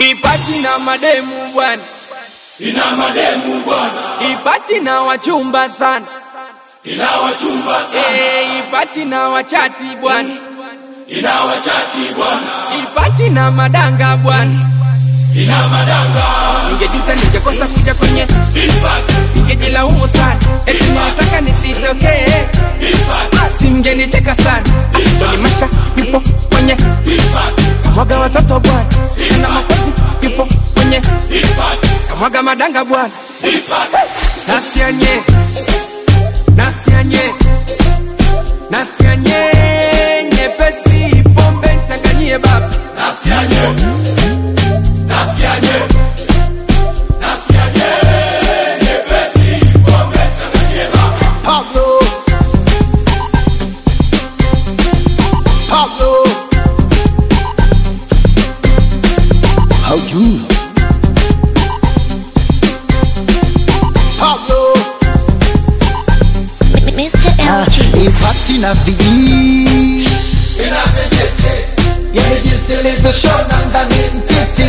Ipati na mademu bwana, ina mademu bwana. ipati na wachumba sana, ina wachumba sana. Ipati na wachati bwana, ina wachati bwana. ipati na madanga bwana, ina madanga. Ningejuta ningekosa kuja kwenye ipati, ningejilaumu sana, eti nilitaka nisitokee ipati, simngenicheka sana. Ni masha yupo kwenye ipati, kamwaga watoto bwana, na makozi yupo kwenye ipati, kamwaga madanga bwana. ipati. Nasikia nye, nasikia nye, nasikia nye, nyepesi pombe nchanganyie baba. Nasikia nye, nasikia nye, nasikia nye, nyepesi pombe nchanganyie baba. Pablo, Pablo, haujui Pablo, Mr. LG. ipati na vijii Ina vijete, yani jinsi ilivyoshona ndani mtiti,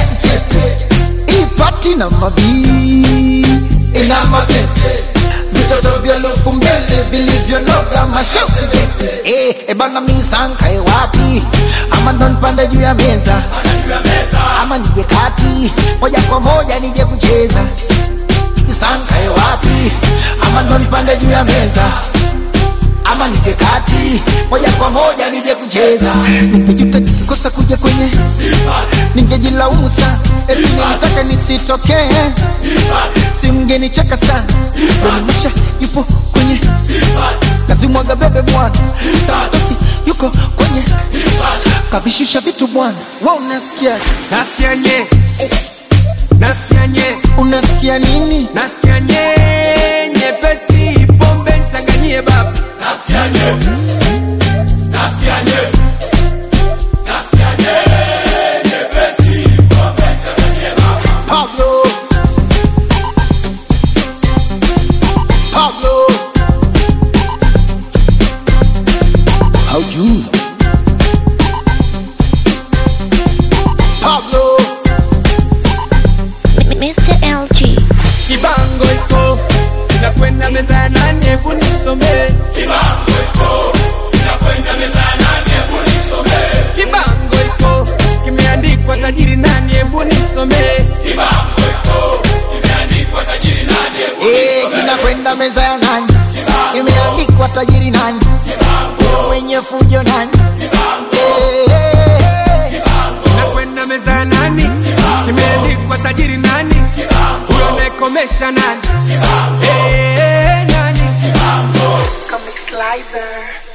ipati na mabii ina mabete, vitoto vya lufu mbele vilivyonoga mashauri ebana misankae wapi ama ndo nipande juu ya meza juu ya meza. ama nije kati moja kwa moja nije kucheza misankae wapi ama ndo nipande juu ya meza ama nije kati moja kwa moja nije kucheza. Ningejuta nikikosa kuja kwenye Ipati, ningejilaumu sana, eti nilitaka nisitokee simngenicheka sana. Donimisha yupo kwenye ipati, kazimwaga bebe bwana, Santosi yuko kwenye kavishusha vitu bwana. Wewe unasikia? Nasikia nye, nasikia nye, Unasikia nini? nasikia nye, nyepesi pombe nchanganyie baba. nasikia nye, nasikia nye, nasikia nye, nyepesi pombe nchanganyie baba. Pablo, Pablo, haujui Pablo, Mr. LG. Kibango iko nakwenda meza ya nane, hebu nisomee. Kibango iko, inakwenda meza ya nane, hebu nisomee. Kibango iko kimeandikwa tajiri nani, hebu nisomee. Kibango iko, imeandikwa tajiri nani, hebu nisomee. kinakwenda meza ya nani, imeandikwa tajiri nani, mwenye fujo nani, Nakwenda meza ya nani, kimeandikwa tajiri nani, huyo amekomesha nani, nani. Comic Slicer.